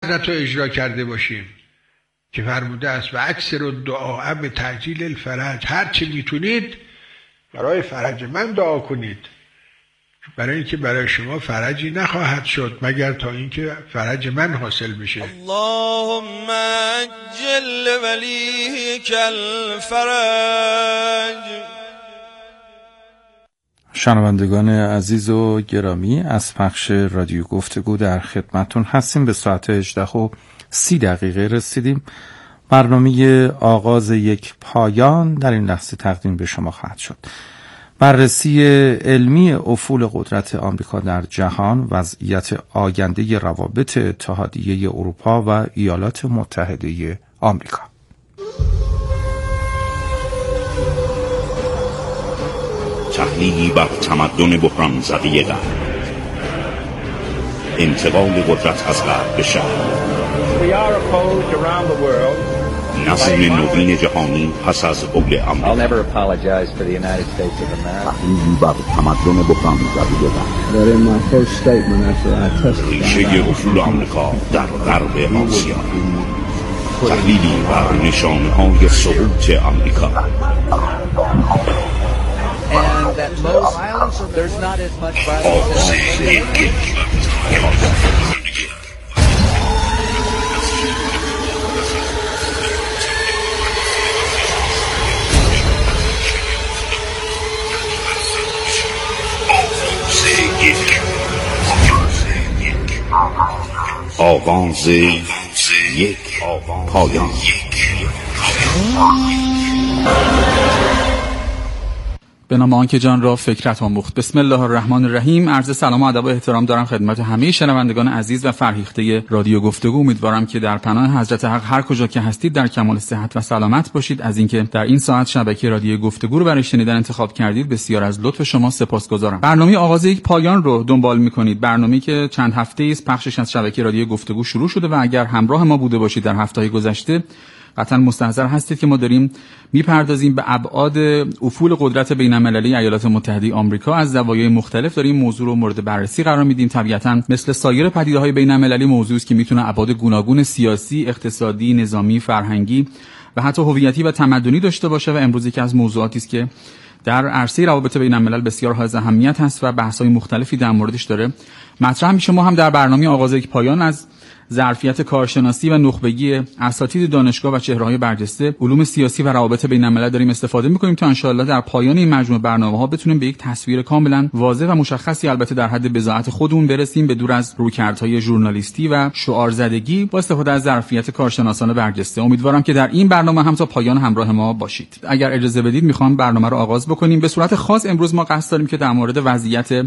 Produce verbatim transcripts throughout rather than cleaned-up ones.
رو اجرا کرده باشیم که فرموده است و اکثر الدعاء به تعجیل الفرج، هر چی میتونید برای فرج من دعا کنید، برای اینکه برای شما فرجی نخواهد شد مگر تا اینکه فرج من حاصل بشه. اللهم اجل ولیک الفرج. شنوندگان عزیز و گرامی، از پخش رادیو گفتگو در خدمتتون هستیم. به ساعت هجده و سی دقیقه رسیدیم. برنامه آغاز یک پایان در این لحظه تقدیم به شما خواهد شد. بررسی علمی افول قدرت آمریکا در جهان، وضعیت آینده روابط اتحادیه اروپا و ایالات متحده آمریکا. تحلیلی بر تمدن بحران زده غرب، انتقال قدرت از غرب به شرق، نظم نوین جهانی پس از قبل آمریکا. تحلیلی بر تمدن بحران زده غرب، ریشه افول آمریکا در غرب آسیا، تحلیلی بر نشانه‌های سقوط آمریکا. And that most violence, there's not as much violence. آغاز یک پایان. به نام آنکه جان را فکرت آموخت. بسم الله الرحمن الرحیم. عرض سلام و ادب و احترام دارم خدمت همه شنوندگان عزیز و فرهیخته رادیو گفتگو. امیدوارم که در پناه حضرت حق هر کجا که هستید در کمال صحت و سلامت باشید. از اینکه در این ساعت شبکه رادیو گفتگو رو برای شنیدن انتخاب کردید بسیار از لطف شما سپاسگزارم. برنامه آغاز یک پایان رو دنبال می‌کنید. برنامه‌ای که چند هفته است پخشش از شبکه رادیو گفتگو شروع شده و اگر همراه ما بوده باشید در هفته‌های گذشته قطعا مستحضر هستید که ما داریم میپردازیم به ابعاد افول قدرت بین‌المللی ایالات متحده آمریکا. از زوایای مختلف داریم موضوع رو مورد بررسی قرار میدیم. طبیعتاً مثل سایر پدیده‌های بین‌المللی موضوعی است که میتونه ابعاد گوناگون سیاسی، اقتصادی، نظامی، فرهنگی و حتی هویتی و تمدنی داشته باشه و امروز یکی از موضوعاتی است که در عرصه روابط بین‌الملل بسیار حائز اهمیت هست و بحث‌های مختلفی در موردش داره مطرح میشه. ما هم در برنامه آغاز یک پایان از ظرفیت کارشناسی و نخبگی اساتید دانشگاه و چهره‌های برجسته علوم سیاسی و روابط بین‌الملل داریم استفاده می‌کنیم تا انشاءالله در پایان این مجموعه برنامه‌ها بتونیم به یک تصویر کاملا واضح و مشخصی، البته در حد بضاعت خودمون، برسیم، به دور از رویکردهای ژورنالیستی و شعارزدگی با استفاده از ظرفیت کارشناسان برجسته. امیدوارم که در این برنامه هم تا پایان همراه ما باشید. اگر اجازه بدید می‌خوام برنامه رو آغاز بکنیم. به صورت خاص امروز ما قصد داریم که در مورد وضعیت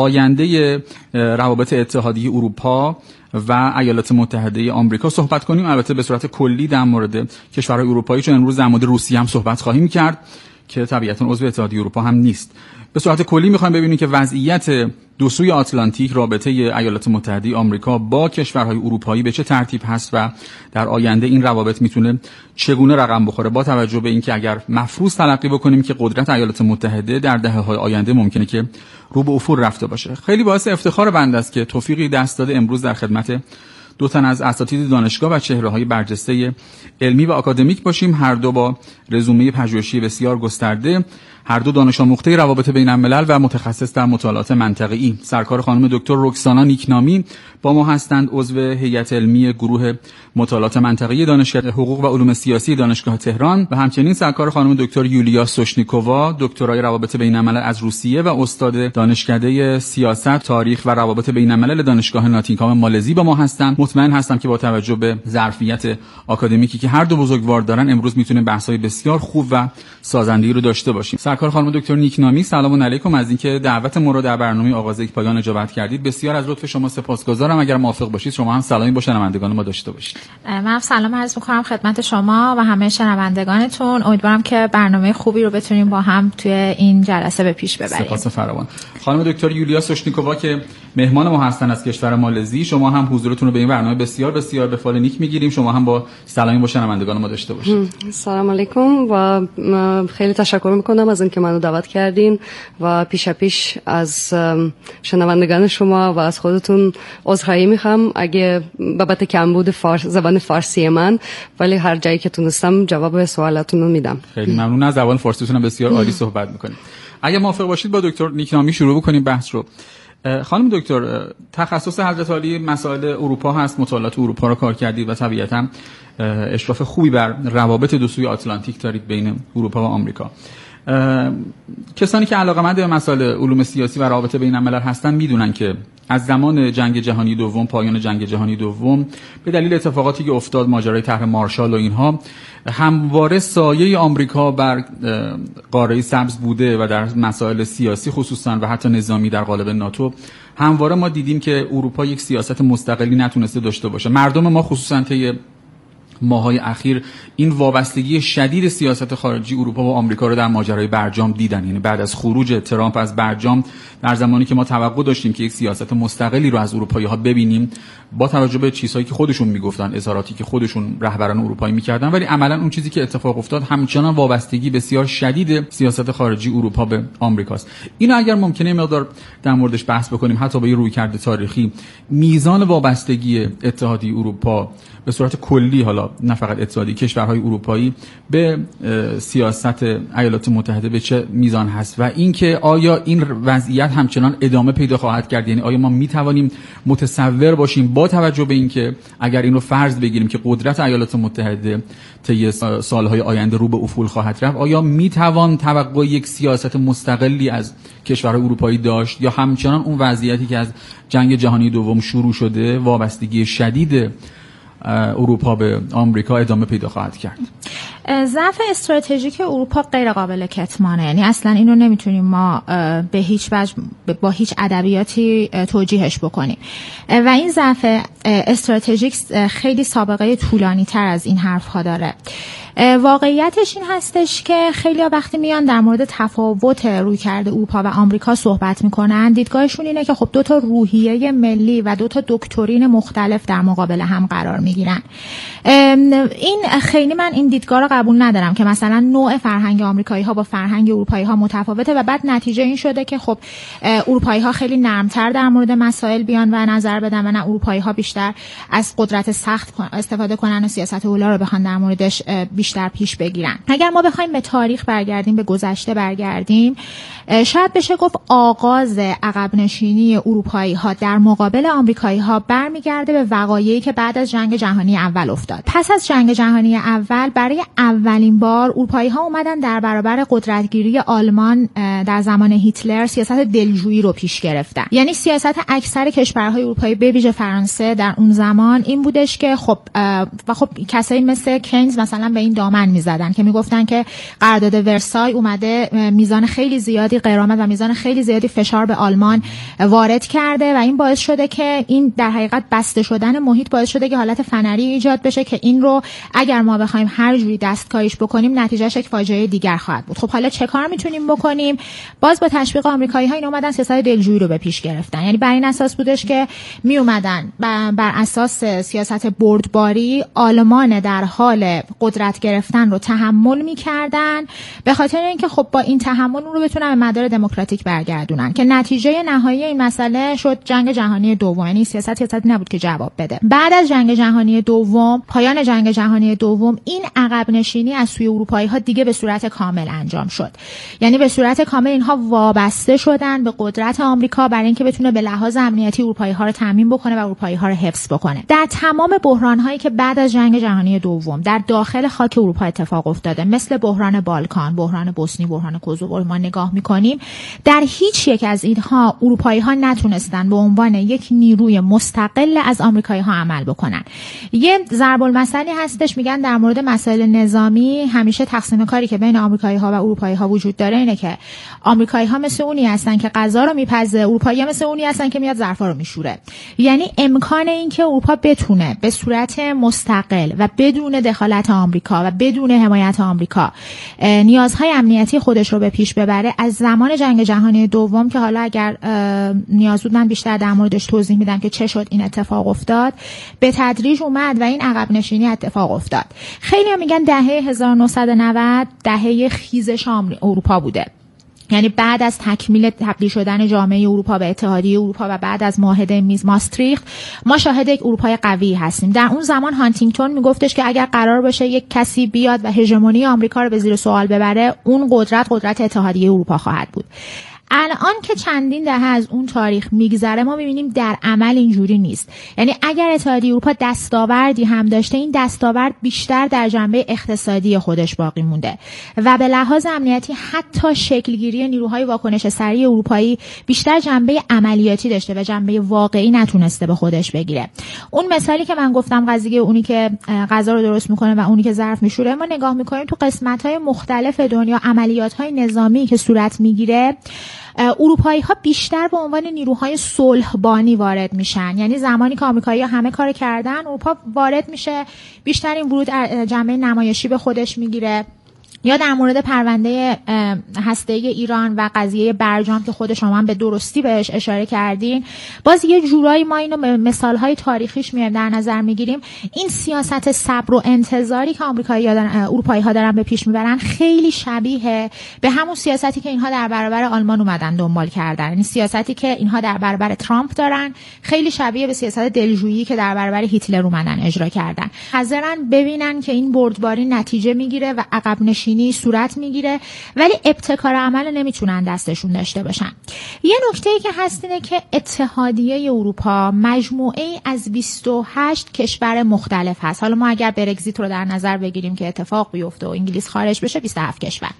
آینده روابط اتحادیه اروپا و ایالات متحده آمریکا صحبت کنیم. البته به صورت کلی در مورد کشورهای اروپایی، چون امروز در مورد روسیه هم صحبت خواهیم کرد که طبیعتاً عضو اتحادیه اروپا هم نیست. به صورت کلی می‌خوایم ببینیم که وضعیت دو سوی آتلانتیک، رابطه ایالات متحده آمریکا با کشورهای اروپایی به چه ترتیب هست و در آینده این روابط میتونه چگونه رقم بخوره، با توجه به اینکه اگر مفروض تلقی بکنیم که قدرت ایالات متحده در دهه‌های آینده ممکنه که رو به افول رفته باشه. خیلی باعث افتخار بنده است که توفیقی دست داده امروز در خدمت دو تن از اساتید دانشگاه و چهره‌های برجسته علمی و آکادمیک باشیم، هر دو با رزومه پژوهشی بسیار گسترده، هر دو دانش آموخته روابط بین‌الملل و متخصص در مطالعات منطقه‌ای. سرکار خانم دکتر رکسانا نیکنامی با ما هستند، عضو هیئت علمی گروه مطالعات منطقه‌ای دانشکده حقوق و علوم سیاسی دانشگاه تهران و همچنین سرکار خانم دکتر یولیا سوشنیکووا، دکترای روابط بین‌الملل از روسیه و استاد دانشکده سیاست، تاریخ و روابط بین‌الملل دانشگاه ناتینگهام مالزی با ما هستند. مطمئن هستم که با توجه به ظرفیت آکادمیکی که هر دو بزرگوار دارن امروز میتونه بحث‌های بسیار خوب و سازنده‌ای رو داشته باشیم. سرکار خانم دکتر نیکنامی، سلام علیکم. از اینکه دعوت ما رو در برنامه آغاز یک پایان اجابت کردید بسیار از لطف شما سپاسگزارم. اگر موافق باشید شما هم سلامی با شنوندگان ما داشته باشید. من سلام عرض می‌کنم خدمت شما و همه شنوندگانتون. امیدوارم که برنامه خوبی رو بتونیم با هم توی این جلسه به پیش ببریم. سپاس فراوان. خانم دکتر یولیا سوشنیکووا که مهمان ما هستن از کشور مالزی. شما هم حضورتون رو به این برنامه بسیار بسیار به فال نیک میگیریم. شما هم با سلامی با شنوندگان ما داشته باشید. سلام علیکم و خیلی تشکر میکنم از اینکه منو دعوت کردین و پیشا پیش از شنوندگان شما و از خودتون عذرخواهی میخوام اگه بابت کمبود فارس زبان فارسی من، ولی هر جایی که تونستم جواب سوالاتون رو میدم. خیلی ممنون. از زبان فارسیتون هم بسیار عالی صحبت میکنید. اگه موافق باشید با دکتر نیکنامی شروع بکنیم بحث رو. خانم دکتر، تخصص حضرت عالی مسائل اروپا هست، مطالعات اروپا رو کار کردید و طبیعتاً اشراف خوبی بر روابط دو سوی آتلانتیک دارید بین اروپا و آمریکا. کسانی که علاقه‌مند به مسائل علوم سیاسی و روابط بین الملل هستن میدونن که از زمان جنگ جهانی دوم، پایان جنگ جهانی دوم، به دلیل اتفاقاتی که افتاد، ماجرای طرح مارشال و اینها، همواره سایه آمریکا بر قاره سبز بوده و در مسائل سیاسی خصوصا و حتی نظامی در قالب ناتو همواره ما دیدیم که اروپا یک سیاست مستقلی نتونسته داشته باشه. مردم ما خصوصا طی ماهای اخیر این وابستگی شدید سیاست خارجی اروپا و آمریکا رو در ماجرای برجام دیدن. یعنی بعد از خروج ترامپ از برجام، در زمانی که ما توقع داشتیم که یک سیاست مستقلی رو از اروپایی‌ها ببینیم، با توجه به چیزهایی که خودشون میگفتن، اظهاراتی که خودشون رهبران اروپایی میکردن، ولی عملاً اون چیزی که اتفاق افتاد همچنان وابستگی بسیار شدید سیاست خارجی اروپا به آمریکاست. اینو اگر ممکنه مقدار در موردش بحث بکنیم، حتی با یه رویکرد تاریخی، میزان وابستگی اتحادیه اروپا به صورت کلی، حالا نه فقط اتحادیه، کشورهای اروپایی به سیاست ایالات متحده به چه میزان هست و اینکه آیا این وضعیت همچنان ادامه پیدا خواهد کرد. یعنی آیا ما میتوانیم متصور باشیم با توجه به اینکه اگر اینو فرض بگیریم که قدرت ایالات متحده طی سالهای آینده رو به افول خواهد رفت، آیا میتوان توقع یک سیاست مستقلی از کشورهای اروپایی داشت یا همچنان اون وضعیتی که از جنگ جهانی دوم شروع شده، وابستگی شدید اروپا به آمریکا، ادامه پیدا خواهد کرد؟ ضعف استراتژیک اروپا غیر قابل کتمانه. یعنی اصلا اینو نمیتونیم ما به هیچ وجه با هیچ ادبیاتی توجیهش بکنیم و این ضعف استراتژیک خیلی سابقه طولانی تر از این حرف ها داره. واقعیتش این هستش که خیلی ها وقتی میان در مورد تفاوت رویکرد اروپا و آمریکا صحبت میکنن، دیدگاهشون اینه که خب دو تا روحیه ملی و دو تا دکترین مختلف در مقابل هم قرار میگیرن. این خیلی من این دیدگاه رو قبول ندارم که مثلا نوع فرهنگ آمریکایی ها با فرهنگ اروپایی ها متفاوته و بعد نتیجه این شده که خب اروپایی ها خیلی نرمتر در مورد مسائل بیان و نظر بدن و نه اروپایی ها بیشتر از قدرت سخت استفاده کنن و سیاست اولا رو بخوان در موردش بیشتر پیش بگیرن. اگر ما بخوایم به تاریخ برگردیم، به گذشته برگردیم، شاید بشه گفت آغاز عقب نشینی اروپایی ها در مقابل آمریکایی ها برمیگرده به وقایعی که بعد از جنگ جهانی اول افتاد. پس از جنگ جهانی اول برای اولین بار اروپایی ها اومدن در برابر قدرتگیری آلمان در زمان هیتلر سیاست دلجویی رو پیش گرفتن. یعنی سیاست اکثر کشورهای اروپایی به ویژه فرانسه در اون زمان این بودش که خب و خب کسایی مثل کینز مثلا به این دامن میزدن که میگفتن که قرارداد ورسای اومده میزان خیلی زیادی غرامت و میزان خیلی زیادی فشار به آلمان وارد کرده و این باعث شده که این در حقیقت بسته شدن محیط باعث شده که حالت فنری ایجاد بشه که این رو اگر ما بخوایم هر جوری دستکاریش بکنیم نتیجهش یک فاجعه دیگر خواهد بود. خب حالا چه کار میتونیم بکنیم؟ باز با تشویق آمریکایی‌ها این اومدن سیاست دلجویی رو به پیش گرفتن. یعنی بر این اساس بودش که می اومدن بر اساس سیاست بردباری آلمان در حال قدرت گرفتن رو تحمل می‌کردن، به خاطر اینکه خب با این تحمل اون رو بتونن به مدار دموکراتیک برگردونن که نتیجه نهایی این مسئله شد جنگ جهانی دوم. یعنی سیاست سیاستی نبود که جواب بده. بعد از جنگ جهانی دوم، پایان جنگ جهانی دوم، این عقب نشینی از سوی اروپایی‌ها دیگه به صورت کامل انجام شد. یعنی به صورت کامل اینها وابسته شدن به قدرت آمریکا برای اینکه بتونه به لحاظ امنیتی اروپایی‌ها رو تامین بکنه و اروپایی‌ها رو حفظ بکنه. در تمام بحران‌هایی که بعد از جنگ جهانی دوم در داخل خاک اروپا اتفاق افتاده، مثل بحران بالکان، بحران بوسنی، بحران کوزوو، ما نگاه می‌کنیم، در هیچ یک از اینها اروپایی‌ها نتونستن به عنوان یک نیروی مستقل از آمریکایی‌ها عمل بکنن. یه ضرب المثلی هستش، میگن در مورد مسائل نظامی همیشه تقسیم کاری که بین آمریکایی‌ها و اروپایی‌ها وجود داره اینه که آمریکایی‌ها مثل اونی هستن که غذا رو میپزه، اروپایی‌ها مثل اونی هستن که میاد ظرفا رو میشوره. یعنی امکان این که اروپا بتونه به صورت مستقل و بدون دخالت آمریکا آمریکا و بدون حمایت آمریکا نیازهای امنیتی خودش رو به پیش ببره از زمان جنگ جهانی دوم، که حالا اگر نیاز بود من بیشتر در موردش توضیح میدم که چه شد این اتفاق افتاد، به تدریج اومد و این عقب نشینی اتفاق افتاد. خیلی هم میگن دهه هزار و نهصد و نود دهه خیزش اروپا بوده، یعنی بعد از تکمیل تبدیل شدن جامعه اروپا به اتحادیه اروپا و بعد از معاهده میز ماستریخت ما شاهد یک اروپای قوی هستیم. در اون زمان هانتینگتون میگفتش که اگر قرار باشه یک کسی بیاد و هژمونی آمریکا رو به زیر سوال ببره، اون قدرت قدرت اتحادیه اروپا خواهد بود. الان که چندین دهه از اون تاریخ میگذره ما میبینیم در عمل اینجوری نیست. یعنی اگر اتحادیه اروپا دستاوردی هم داشته، این دستاورد بیشتر در جنبه اقتصادی خودش باقی مونده و به لحاظ امنیتی حتی شکلگیری نیروهای واکنش سریع اروپایی بیشتر جنبه عملیاتی داشته و جنبه واقعی نتونسته به خودش بگیره. اون مثالی که من گفتم، قضیه اونی که غذا رو درست میکنه و اونی که ظرف میشوره، ما نگاه میکنیم تو قسمت‌های مختلف دنیا عملیات‌های نظامی که صورت میگیره، اروپایی ها بیشتر به عنوان نیروهای صلحبانی وارد میشن. یعنی زمانی که آمریکایی ها همه کار کردن، اروپا وارد میشه، بیشتر این ورود جنبه نمایشی به خودش میگیره. یا در مورد پرونده هسته‌ای ایران و قضیه برجام که خود شما هم به درستی بهش اشاره کردین، باز یه جورایی ما اینو مثال‌های تاریخیش میاریم در نظر میگیریم. این سیاست صبر و انتظاری که آمریکایی‌ها دارن، اروپایی‌ها دارن به پیش میبرن، خیلی شبیه به همون سیاستی که اینها در برابر آلمان اومدن دنبال کردن. یعنی سیاستی که اینها در برابر ترامپ دارن خیلی شبیه به سیاست دلجویی که در برابر هیتلر اومدن اجرا کردن. حاضرن ببینن که این بردباری نتیجه میگیره و عقب نشینی صورت میگیره، ولی ابتکار عمل نمیتونن دستشون داشته باشن. یه نکته ای که هست اینه که اتحادیه اروپا مجموعه ای از بیست و هشت کشور مختلف هست. حالا ما اگر برگزیت رو در نظر بگیریم که اتفاق بیفته و انگلیس خارج بشه، بیست و هفت کشور.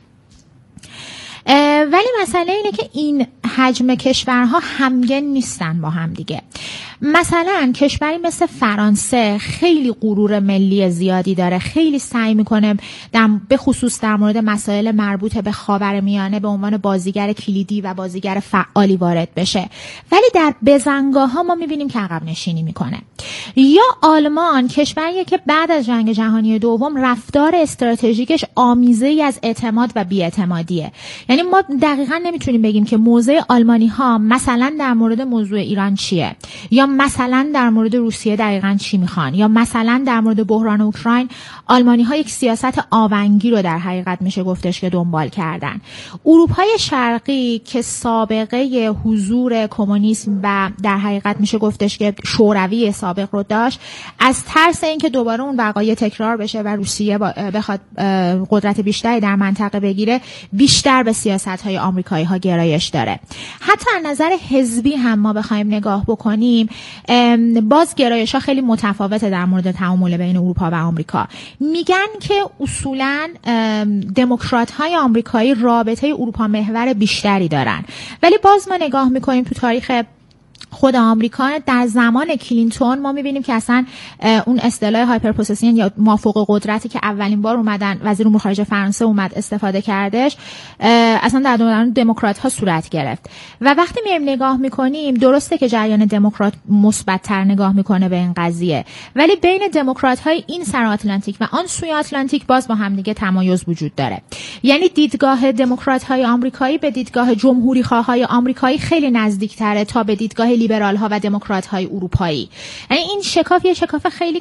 ولی مسئله اینه که این حجم کشورها همگن نیستن با هم دیگه. مثلا کشوری مثل فرانسه خیلی غرور ملی زیادی داره، خیلی سعی میکنه به خصوص در مورد مسائل مربوط به خاورمیانه به عنوان بازیگر کلیدی و بازیگر فعالی وارد بشه، ولی در بزنگاه ها ما میبینیم که عقب نشینی میکنه. یا آلمان، کشوریه که بعد از جنگ جهانی دوم رفتار استراتژیکش آمیزه‌ای از اعتماد و بی‌اعتمادیه. یعنی ما دقیقاً نمیتونیم بگیم که موضع آلمانی ها مثلا در مورد موضوع ایران چیه، یا مثلا در مورد روسیه دقیقاً چی میخوان، یا مثلا در مورد بحران اوکراین آلمانی ها یک سیاست آونگی رو در حقیقت میشه گفتش که دنبال کردن. اروپای شرقی که سابقه حضور کمونیسم و در حقیقت میشه گفتش که شوروی سابق رو داشت، از ترس اینکه دوباره اون وقایع تکرار بشه و روسیه بخواد قدرت بیشتری در منطقه بگیره، بیشتر به سیاست‌های آمریکایی ها گرایش داره. حتی از نظر حزبی هم ما بخوایم نگاه بکنیم، باز گرایش ها خیلی متفاوته در مورد تعامل بین اروپا و آمریکا. میگن که اصولاً دموکرات های آمریکایی رابطه اروپا محور بیشتری دارن، ولی باز ما نگاه میکنیم تو تاریخ خود آمریکا در زمان کلینتون ما میبینیم که اصلا اون اصطلاح هایپر پوزیشن یا مافوق قدرتی که اولین بار اومدن وزیر امور خارجه فرانسه اومد استفاده کردش، اصلا در دوران دموکرات ها صورت گرفت. و وقتی میایم نگاه میکنیم، درسته که جریان دموکرات مثبت‌تر نگاه میکنه به این قضیه، ولی بین دموکرات های این سر آتلانتیک و آن سوی آتلانتیک باز با هم دیگه تمایز وجود داره. یعنی دیدگاه دموکرات های آمریکایی به دیدگاه جمهوری خواهای آمریکایی خیلی نزدیک‌تره تا به دیدگاه لیبرال ها و دموکرات های اروپایی. یعنی این شکاف یه شکاف خیلی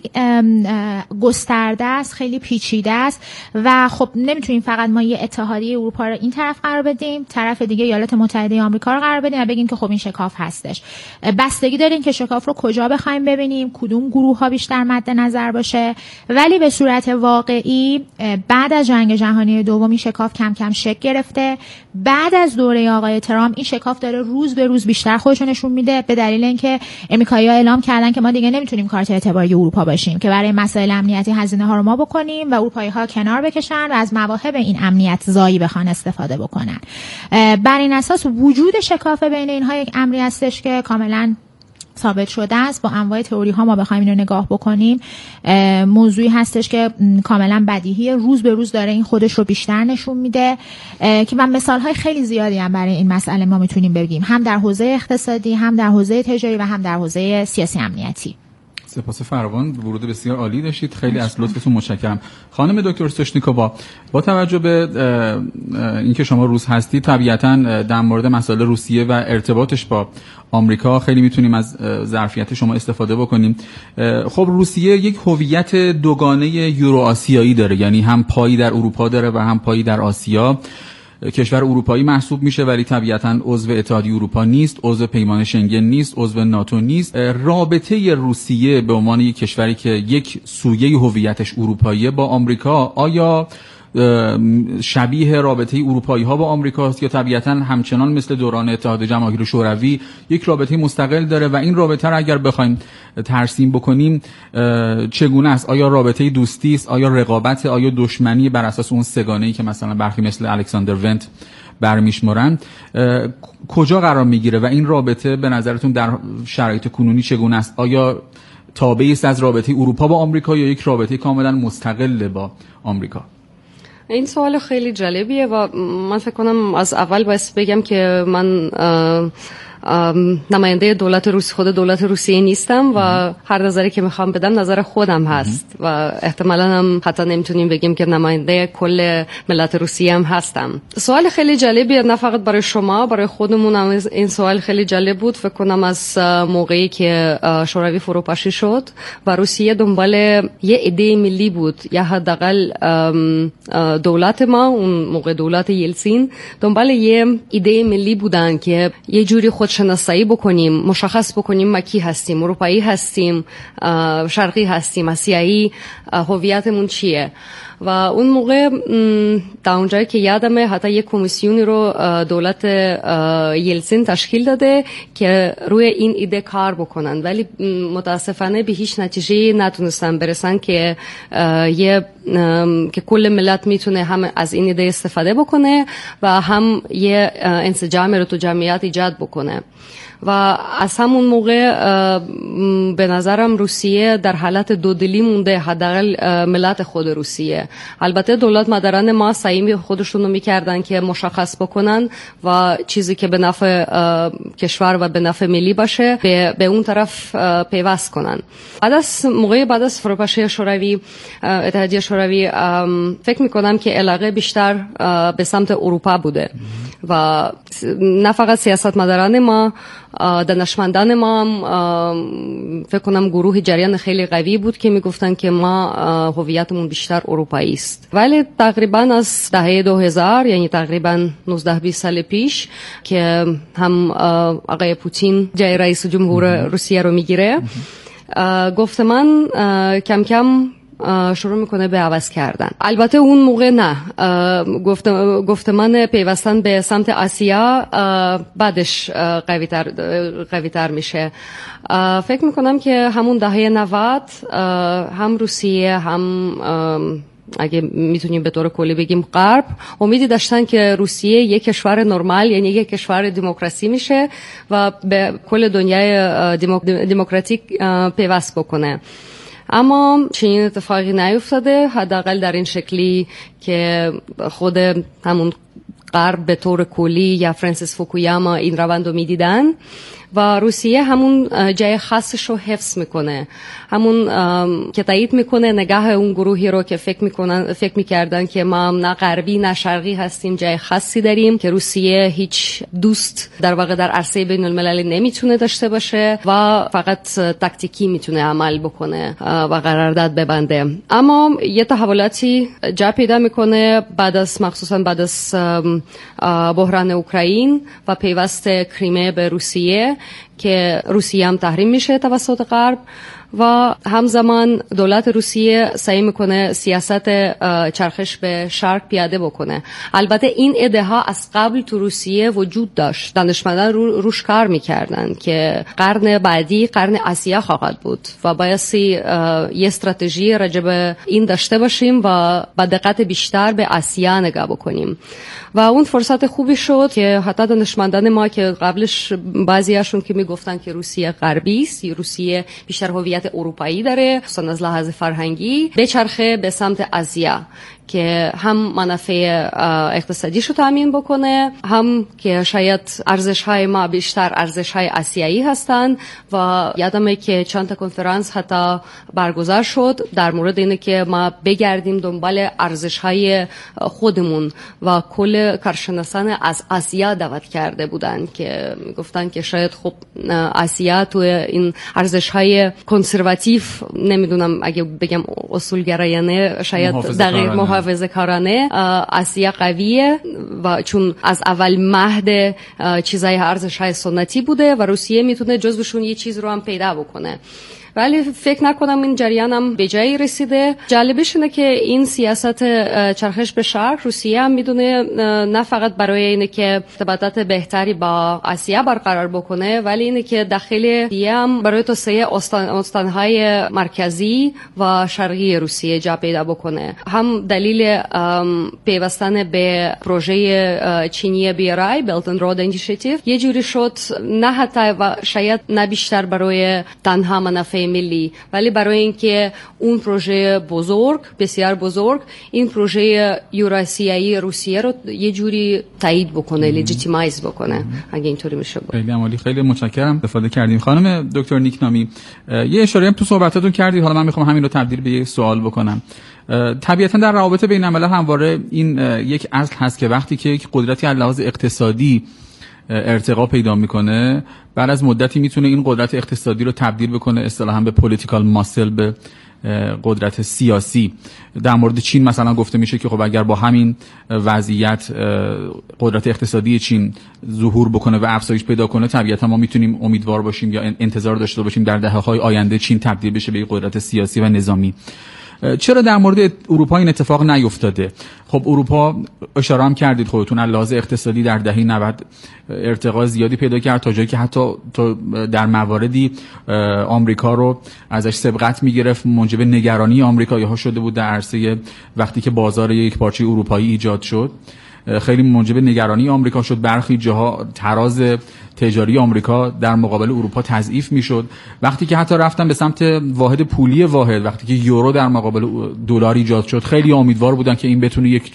گسترده است، خیلی پیچیده است و خب نمیتونیم فقط ما یه اتحادیه اروپا رو این طرف قرار بدیم، طرف دیگه ایالات متحده آمریکا رو قرار بدیم و بگیم که خب این شکاف هستش. بستگی داره این که شکاف رو کجا بخوایم ببینیم، کدوم گروه ها بیشتر مد نظر باشه. ولی به صورت واقعی بعد از جنگ جهانی دوم این شکاف کم کم شکل گرفته. بعد از دوره آقای ترامپ این شکاف داره روز به روز بیشتر خودش نشون میده، به دلیل اینکه امریکایی‌ها اعلام کردن که ما دیگه نمیتونیم کارت اعتباری اروپا باشیم که برای مسائل امنیتی هزینه ها رو ما بکنیم و اروپایی‌ها کنار بکشن و از مواهب این امنیت زایی بخوان استفاده بکنن. بر این اساس وجود شکاف بین اینها یک امری هستش که کاملا ثابت شده است. با انواع تئوری ها ما بخوایم اینو نگاه بکنیم، موضوعی هستش که کاملا بدیهیه، روز به روز داره این خودش رو بیشتر نشون میده که من مثال های خیلی زیادی هم برای این مسئله ما میتونیم بگیم، هم در حوزه اقتصادی، هم در حوزه تجاری و هم در حوزه سیاسی امنیتی. سپاس فراوان، ورود بسیار عالی داشتید، خیلی از لطفتون متشکرم. خانم دکتر سوشنیکووا، با توجه به اینکه شما روس هستید، طبیعتاً در مورد مسائل روسیه و ارتباطش با آمریکا خیلی میتونیم از ظرفیت شما استفاده بکنیم. خب روسیه یک هویت دوگانه یورو آسیایی داره، یعنی هم پایی در اروپا داره و هم پایی در آسیا. کشور اروپایی محسوب میشه ولی طبیعتاً عضو اتحادیه اروپا نیست، عضو پیمان شنگن نیست، عضو ناتو نیست. رابطه روسیه به عنوان یک کشوری که یک سویه هویتش اروپاییه با آمریکا، آیا شبیه رابطه اروپایی ها با آمریکا است یا طبیعتاً همچنان مثل دوران اتحاد جماهیر شوروی یک رابطه مستقل داره و این رابطه را اگر بخوایم ترسیم بکنیم چگونه است؟ آیا رابطه دوستی است؟ آیا رقابت؟ آیا دشمنی بر اساس اون سگانه‌ای که مثلا برخی مثل الکساندر ونت برمیشمارن؟ کجا قرار میگیره و این رابطه به نظرتون در شرایط کنونی چگونه است؟ آیا تابعی است از رابطه اروپا با آمریکا یا یک رابطه کاملا مستقل با آمریکا؟ این سوال خیلی جالبیه و من فکر کنم از اول باید بگم که من نماینده دولت روسیه، خود دولت روسیه نیستم و هر نظری که میخوام بدم نظر خودم هست و احتمالاً هم حتی نمیتونیم بگیم که نماینده کل ملت روسیه هم هستم. سوال خیلی جالبیه، نه فقط برای شما، برای خودمون هم این سوال خیلی جالب بود. فکر کنم از موقعی که شوروی فروپاشی شد و روسیه دنبال یه ایده ملی بود، یا حداقل دولت ما اون موقع دولت یلسین دنبال یه ایده ملی بودن که یه جوری خود شناسایی بکنیم، مشخص بکنیم ما کی هستیم، اروپایی هستیم، شرقی هستیم، آسیایی، هویتمون چیه. و اون موقع تا اونجایی که یادمه حتی یک کمیسیونی رو دولت یلسین تشکیل داده که روی این ایده کار بکنن، ولی متاسفانه به هیچ نتیجه نتونستن برسن که یه که کل ملت میتونه هم از این ایده استفاده بکنه و هم یه انسجام رو تو جمعیت ایجاد بکنه. و از همون موقع به نظرم روسیه در حالت دودلی مونده، حداقل ملت خود روسیه. البته دولت مدران ما سعی خودشون رو میکردن که مشخص بکنن و چیزی که به نفع کشور و به نفع ملی باشه به, به اون طرف پیوست کنن. بعد از موقع بعد از فروپاشی شوروی، اتحادیه شوروی، فکر میکنم که علاقه بیشتر به سمت اروپا بوده و نه فقط سیاستمداران ما، دانشمندان ما هم فکر کنم گروه جریان خیلی قوی بود که میگفتن که ما هویتمون بیشتر اروپایی است. ولی تقریبا از دهه دو هزار، یعنی تقریبا نوزده بیست سال پیش که هم آقای پوتین جای رئیس جمهور روسیه رو میگیره، گفت من کم کم شروع میکنه به عوض کردن. البته اون موقع نه، گفت گفتمان پیوستن به سمت آسیا بعدش قوی تر قوی تر میشه. فکر میکنم که همون دهه نود هم روسیه هم اگه میتونیم به طور کلی بگیم غرب امیدی داشتن که روسیه یک کشور نرمال، یعنی یک کشور دموکراسی میشه و به کل دنیای دموکراتیک پیوست بکنه. اما چنین اتفاقی نیفتاده، حداقل در این شکلی که خود همون غرب به طور کلی یا فرانسیس فوکویاما این روند رو میدیدن و روسیه همون جای خاصش رو حفظ میکنه، همون که تایید میکنه نگاه اون گروهی رو که فکر میکنن فکر میکردن که ما نه غربی نه شرقی هستیم، جای خاصی داریم که روسیه هیچ دوست در واقع در عرصه بین المللی نمیتونه داشته باشه و فقط تاکتیکی میتونه عمل بکنه و قرارداد ببنده. اما یه تحولاتی جا پیدا میکنه بعد از مخصوصا بعد از بحران اوکراین و پیوست کریمه به روسیه که روسیه هم تحریم میشه توسط غرب و همزمان دولت روسیه سعی میکنه سیاست چرخش به شرق پیاده بکنه. البته این ایده ها از قبل تو روسیه وجود داشت، دانشمندان رو روش کار میکردن که قرن بعدی قرن آسیا خواهد بود و بایستی یه استراتژی راجب این داشته باشیم و با دقت بیشتر به آسیا نگاه بکنیم و اون فرصت خوبی شد که حتی دانشمندان ما که قبلش بعضیاشون که میگفتن که روسیه غربی است، روسیه بیشتر هویت اروپایی داره خصوصا از لحاظ فرهنگی، بچرخه به سمت آسیا که هم منافع اقتصادیش رو تامین بکنه، هم که شاید ارزش‌های ما بیشتر ارزش‌های آسیایی هستند. و یادمه که چند تا کنفرانس حتی برگزار شد در مورد اینه که ما بگردیم دنبال ارزش‌های خودمون و کل کارشناسان از آسیا دعوت کرده بودن که گفتن که شاید خب آسیا تو این ارزش‌های کنسرواتیو، نمیدونم اگه بگم اصولگرایانه، شاید دقیق محافظه‌کارانه، آسیا قویه و چون از اول مهد چیزای ارزش‌های سنتی بوده و روسیه میتونه جزوشون یه چیز رو هم پیدا بکنه. ولی فکر نکنم این جریان هم به جایی رسیده. جالبش اینه که این سیاست چرخش به شرق روسیه هم میدونه نه فقط برای اینه که ارتباطات بهتری با آسیا برقرار بکنه، ولی اینه که داخل روسیه هم برای توسعه استان استانهای مرکزی و شرقی روسیه جا پیدا بکنه. هم دلیل پیوستن به پروژه چینی بی آر آی Belt and Road Initiative یه جوری شد، نه حتی و شاید نه بیشتر برای تنها منافع ملی، ولی برای اینکه اون پروژه بزرگ، بسیار بزرگ، این پروژه یوراسیایی روسیه رو یه جوری تایید بکنه، لجیتیمایز بکنه، اگه اینطوری میشه. خیلی عالی، خیلی متشکرم استفاده کردیم. خانم دکتر نیکنامی، یه اشاره هم تو صحبتاتون کردید، حالا من میخوام همین رو تبدیل به یک سوال بکنم. طبیعتا در روابط بین الملل همواره این یک اصل هست که وقتی که یک قدرتی از لحاظ اقتصادی ارتقا پیدا میکنه، بعد از مدتی میتونه این قدرت اقتصادی رو تبدیل بکنه اصطلاحاً به پولیتیکال ماسل، به قدرت سیاسی. در مورد چین مثلا گفته میشه که خب اگر با همین وضعیت قدرت اقتصادی چین ظهور بکنه و افزایش پیدا کنه، طبیعتا ما میتونیم امیدوار باشیم یا انتظار داشته باشیم در دهه‌های آینده چین تبدیل بشه به یک قدرت سیاسی و نظامی. چرا در مورد اروپا این اتفاق نیفتاده؟ خب اروپا اشاره هم کردید خودتون، از لحاظ اقتصادی در دهه نود ارتقا زیادی پیدا کرد تا جایی که حتی در مواردی آمریکا رو ازش سبقت میگرفت، موجب نگرانی آمریکایی‌ها شده بود در عرصه وقتی که بازار یک پارچه اروپایی ایجاد شد. خیلی موجب نگرانی آمریکا شد. برخی جاها تراز تجاری آمریکا در مقابل اروپا تضعیف میشد. وقتی که حتی رفتن به سمت واحد پولی واحد، وقتی که یورو در مقابل دلار ایجاد شد، خیلی امیدوار بودن که این بتونه یک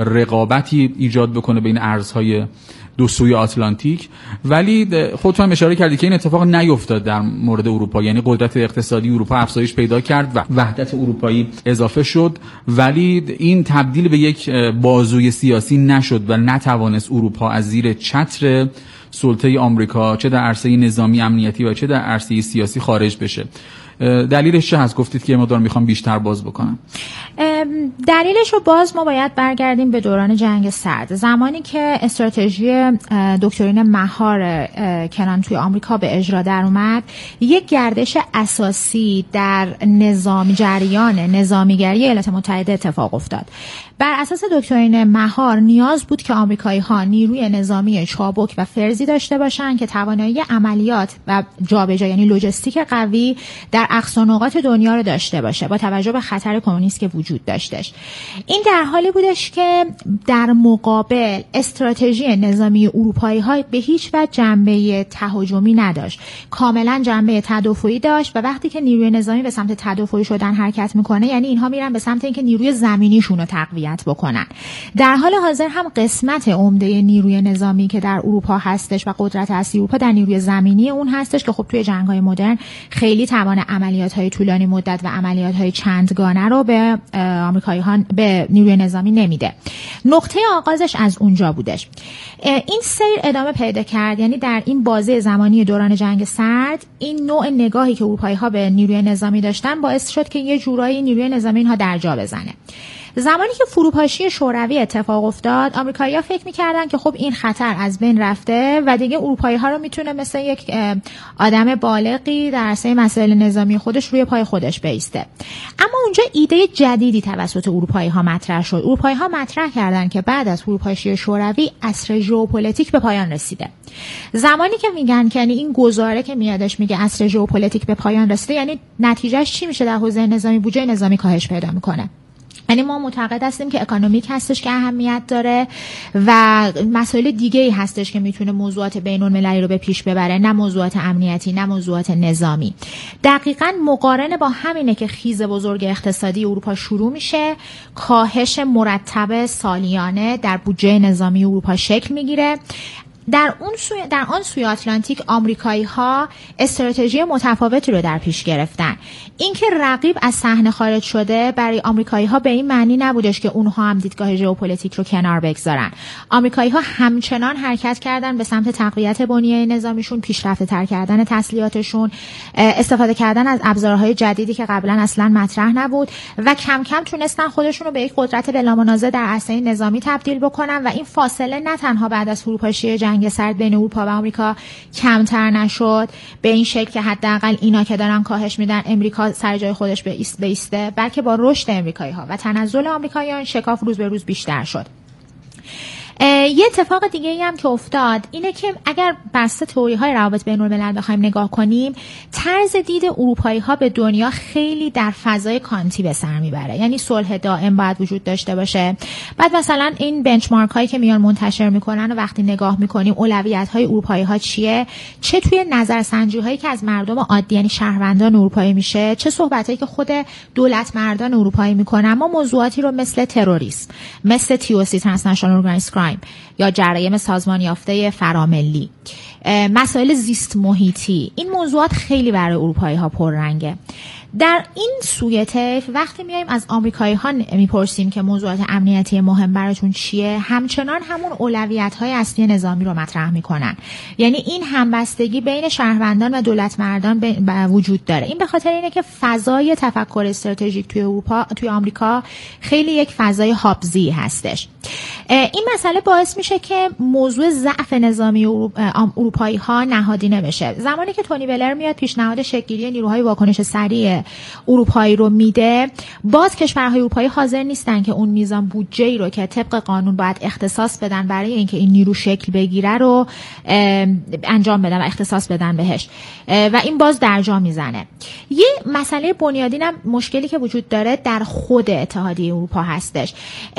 رقابتی ایجاد بکنه بین ارزهای دو سوی آتلانتیک. ولی خودتون هم اشاره کردید که این اتفاق نیفتاد در مورد اروپا، یعنی قدرت اقتصادی اروپا افزایش پیدا کرد و وحدت اروپایی اضافه شد، ولی این تبدیل به یک بازوی سیاسی نشد و نتوانست اروپا از زیر چتر سلطه آمریکا چه در عرصه نظامی امنیتی و چه در عرصه سیاسی خارج بشه. دلیلش چه هست؟ گفتید که مقدار میخوام بیشتر باز بکنم. دلیلش رو باز ما باید برگردیم به دوران جنگ سرد، زمانی که استراتژی دکترین مهار کنان توی آمریکا به اجرا در اومد. یک گردش اساسی در نظام جریان نظامیگری ایالات متحده اتفاق افتاد. بر اساس دکترین مهار نیاز بود که آمریکایی‌ها نیروی نظامی چابک و فرزی داشته باشند که توانایی عملیات و جابجا یعنی لوجستیک قوی در اقصا نقاط دنیا رو داشته باشه با توجه به خطر کمونیست که وجود داشتش. این در حالی بودش که در مقابل استراتژی نظامی اروپایی‌ها به هیچ وجه جنبه تهاجمی نداشت، کاملا جنبه تدافعی داشت. و وقتی که نیروی نظامی به سمت تدافعی شدن حرکت میکنه، یعنی اینها میرن به سمت اینکه نیروی زمینیشون رو تقویت بکنن. در حال حاضر هم قسمت عمده نیروی نظامی که در اروپا هستش و قدرت اصلی اروپا در نیروی زمینی اون هستش که خب توی جنگ‌های مدرن خیلی توان عملیات‌های طولانی مدت و عملیات‌های چندگانه رو به آمریکایی‌ها به نیروی نظامی نمیده. نقطه آغازش از اونجا بودش. این سیر ادامه پیدا کرد، یعنی در این بازه زمانی دوران جنگ سرد این نوع نگاهی که اروپایی‌ها به نیروی نظامی داشتن باعث شد که یه جورایی نیروی نظامی اینها درجا بزنه. زمانی که فروپاشی شوروی اتفاق افتاد، آمریکایی‌ها فکر می‌کردن که خب این خطر از بین رفته و دیگه اروپایی‌ها رو میتونه مثل یک آدم بالغی در عرصه مسائل نظامی خودش روی پای خودش بایسته. اما اونجا ایده جدیدی توسط اروپایی‌ها مطرح شد. اروپایی‌ها مطرح کردن که بعد از فروپاشی شوروی عصر ژئوپلیتیک به پایان رسیده. زمانی که میگن که یعنی این گزاره که میادش میگه عصر ژئوپلیتیک به پایان رسیده، یعنی نتیجهش چی میشه؟ در حوزه نظامی بودجه نظامی کاهش پیدا میکنه. یعنی ما معتقد هستیم که اکونومیک هستش که اهمیت داره و مسائل دیگه ای هستش که میتونه موضوعات بین المللی رو به پیش ببره، نه موضوعات امنیتی نه موضوعات نظامی. دقیقاً مقارنه با همینه که خیز بزرگ اقتصادی اروپا شروع میشه، کاهش مرتب سالیانه در بودجه نظامی اروپا شکل میگیره. در اون سوی در آن سوی آتلانتیک آمریکایی‌ها استراتژی متفاوتی رو در پیش گرفتن. اینکه رقیب از صحنه خارج شده برای آمریکایی‌ها به این معنی نبودش که اونها هم دیدگاه ژئوپلیتیک رو کنار بگذارن. آمریکایی‌ها همچنان حرکت کردن به سمت تقویت بنیه نظامیشون، پیشرفته‌تر کردن تسلیحاتشون، استفاده کردن از ابزارهای جدیدی که قبلا اصلا مطرح نبود و کم کم تونستن خودشون رو به یک قدرت بلامنازع در عرصه نظامی تبدیل بکنن و این فاصله نه تنها بعد از فروپاشی جنگ سرد بین اروپا و آمریکا کمتر نشد به این شکل که حداقل اینا که دارن کاهش میدن امریکا سر جای خودش بیسته، بلکه با رشد امریکایی‌ها و تنزل آمریکاییان شکاف روز به روز بیشتر شد. یه اتفاق دیگه ای هم که افتاد اینه که اگر بسته تئوری های روابط بین الملل بخوایم نگاه کنیم، طرز دید اروپایی ها به دنیا خیلی در فضای کانتی به سر میبره. یعنی صلح دائم باید وجود داشته باشه. بعد مثلا این بنچمارک هایی که میان منتشر میکنن و وقتی نگاه میکنیم اولویت های اروپایی ها چیه، چه توی نظرسنجی هایی که از مردم عادی یعنی شهروندان اروپایی میشه، چه صحبت هایی که خود دولت مردان اروپایی میکنن، ما موضوعاتی رو مثل تروریسم، مثل تی او سی ترانسنشنال اورگانایزد کرایم یا جرایم سازمان یافته فراملی، مسائل زیست محیطی، این موضوعات خیلی برای اروپایی ها پررنگه. در این سوی طیف وقتی میایم از آمریکایی ها میپرسیم که موضوعات امنیتی مهم براتون چیه، همچنان همون اولویت های اصلی نظامی رو مطرح میکنن. یعنی این همبستگی بین شهروندان و دولت مردان وجود داره. این به خاطر اینه که فضای تفکر استراتژیک توی اروپا توی آمریکا خیلی یک فضای هابزی هستش. این مسئله باعث میشه که موضوع ضعف نظامی اروپایی ها نهادینه بشه. زمانی که تونی بلر میاد پیشنهاد شکل‌گیری نیروهای واکنش سریع اروپایی رو میده، باز کشورهای اروپایی حاضر نیستن که اون میزان بودجه‌ای رو که طبق قانون باید اختصاص بدن برای اینکه این نیرو شکل بگیره رو انجام بدن و اختصاص بدن بهش و این باز درجا میزنه. یه مسئله بنیادین هم مشکلی که وجود داره در خود اتحادیه اروپا هستش.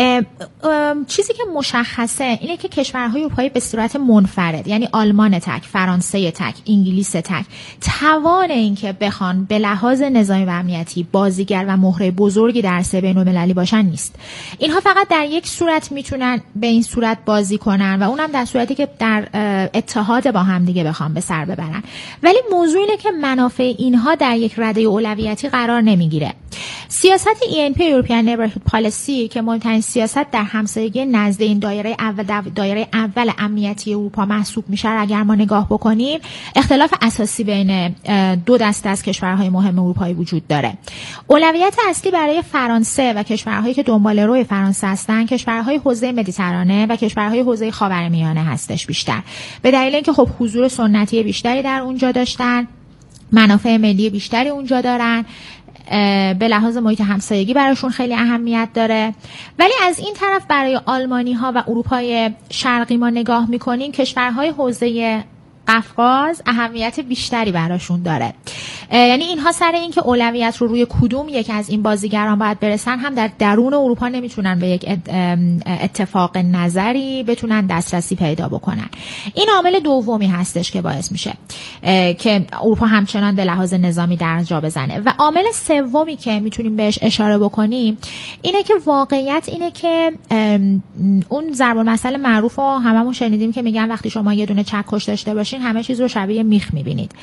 چیزی که مشخصه اینه که کشورهای اروپایی به صورت منفرد، یعنی آلمان تک، فرانسه تک، انگلیس تک، توان اینکه بخوان به لحاظ نظامی و امنیتی بازیگر و مهره بزرگی در عرصه بین‌المللی باشن نیست. اینها فقط در یک صورت میتونن به این صورت بازی کنن و اونم در صورتی که در اتحاد با هم دیگه بخوام به سر ببرن. ولی موضوع اینه که منافع اینها در یک رده اولویتی قرار نمیگیره. سیاست ای ان پی European Neighborhood Policy که مهمترین سیاست در همسایگی نزد این دایره اول دایره اول امنیتی اروپا محسوب میشه، اگر ما نگاه بکنیم اختلاف اساسی بین دو دسته از کشورهای مهم اروپایی وجود داره. اولویت اصلی برای فرانسه و کشورهایی که دنبال روی فرانسه هستن کشورهای حوزه مدیترانه و کشورهای حوزه خاورمیانه هستش بیشتر، به دلیل اینکه خب حضور سنتی بیشتری در اونجا داشتن، منافع ملی بیشتری اونجا دارن، به لحاظ محیط همسایگی براشون خیلی اهمیت داره. ولی از این طرف برای آلمانی ها و اروپای شرقی ما نگاه میکنیم، کشورهای حوزه قفقاز اهمیت بیشتری براشون داره. یعنی اینها سر این که اولویت رو روی کدوم یک از این بازیگران باید برسن هم در درون اروپا نمیتونن به یک اتفاق نظری بتونن دسترسی پیدا بکنن. این عامل دومی هستش که باعث میشه که اروپا همچنان به لحاظ نظامی در جا بزنه. و عامل سومی که میتونیم بهش اشاره بکنیم اینه که واقعیت اینه که اون ضرب المثل معروف رو هممون شنیدیم که میگن وقتی شما یه دونه چکش داشته باشین همه چیز رو شبیه میخ میبینید.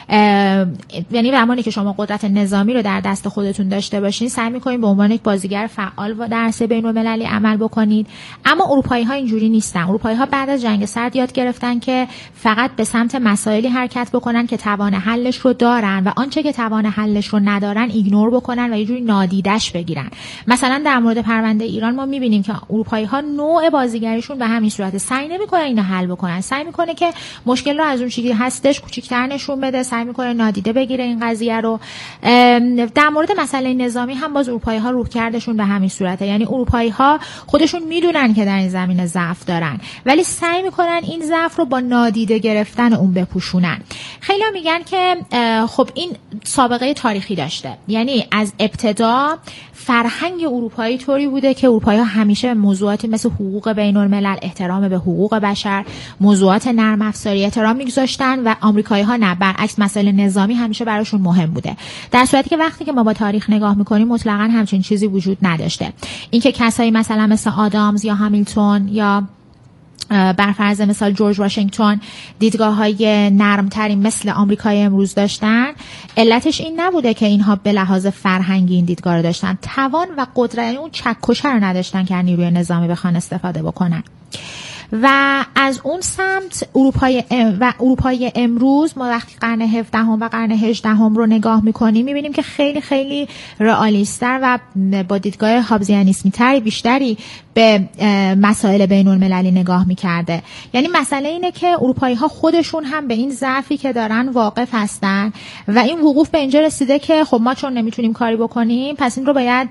یعنی زمانی که شما قدرت نظامی رو در دست خودتون داشته باشین سعی می‌کنید به عنوان یک بازیگر فعال و در عرصه بین‌المللی عمل بکنید. اما اروپایی‌ها اینجوری نیستن. اروپایی‌ها بعد از جنگ سرد یاد گرفتن که فقط به سمت مسائلی حرکت بکنن که توان حلش رو دارن و آنچه که توان حلش رو ندارن ایگنور بکنن و یه جوری نادیدش بگیرن. مثلا در مورد پرونده ایران ما می‌بینیم که اروپایی‌ها نوع بازیگریشون به همین صورت، سعی نمی‌کنن اینو حل بکنن، سعی می‌کنه که مشکل رو رو از اون چیزی هستش کوچیک‌تر نشون بده، سعی میکنه نادیده بگیره این قضیه رو. در مورد مسئله نظامی هم باز اروپایی‌ها رویکردشون به همین صورته، یعنی اروپایی‌ها خودشون میدونن که در این زمینه ضعف دارن ولی سعی میکنن این ضعف رو با نادیده گرفتن اون بپوشونن. خیلی میگن که خب این سابقه تاریخی داشته، یعنی از ابتدا فرهنگ اروپایی طوری بوده که اروپایی‌ها همیشه موضوعاتی مثل حقوق بین الملل، احترام به حقوق بشر، موضوعات نرم افزاری احترام میگذاشتن و آمریکایی‌ها نه، برعکس مسائل نظامی همیشه براشون مهم بوده. در صورتی که وقتی که ما با تاریخ نگاه میکنیم مطلقاً همچین چیزی وجود نداشته. اینکه کسایی مثلا مثل آدامز یا هامیلتون یا بر فرض مثال جورج واشنگتن دیدگاه‌های نرمتری مثل آمریکای امروز داشتن، علتش این نبوده که اینها به لحاظ فرهنگی این دیدگاه رو داشتن، توان و قدرت اون چکش رو نداشتن که نیروی نظامی بخوان استفاده بکنن. و از اون سمت اروپای و اروپای امروز ما وقتی قرن هفدهم و قرن هجدهم رو نگاه میکنیم میبینیم که خیلی خیلی رئالیست‌تر و با دیدگاه هابزیانیسمی تری بیشتری به مسائل بین المللی نگاه میکرده. یعنی مسئله اینه که اروپایی ها خودشون هم به این ضعفی که دارن واقف هستن و این وقوف به اینجا رسیده که خب ما چون نمیتونیم کاری بکنیم پس این رو باید